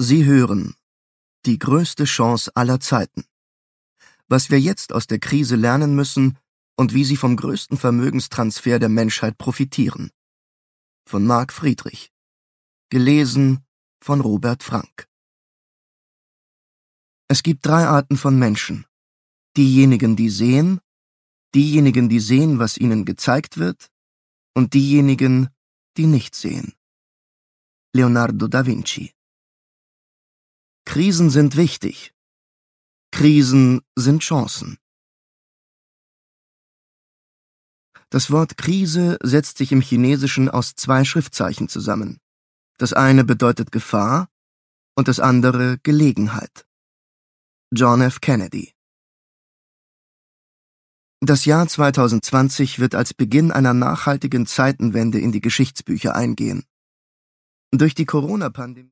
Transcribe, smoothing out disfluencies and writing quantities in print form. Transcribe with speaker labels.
Speaker 1: Sie hören die größte Chance aller Zeiten. Was wir jetzt aus der Krise lernen müssen und wie Sie vom größten Vermögenstransfer der Menschheit profitieren. Von Marc Friedrich. Gelesen von Robert Frank. Es gibt 3 Arten von Menschen. Diejenigen, die sehen, diejenigen, die sehen, was ihnen gezeigt wird, und diejenigen, die nicht sehen. Leonardo da Vinci. Krisen sind wichtig. Krisen sind Chancen. Das Wort Krise setzt sich im Chinesischen aus 2 Schriftzeichen zusammen. Das eine bedeutet Gefahr und das andere Gelegenheit. John F. Kennedy. Das Jahr 2020 wird als Beginn einer nachhaltigen Zeitenwende in die Geschichtsbücher eingehen. Durch die Corona-Pandemie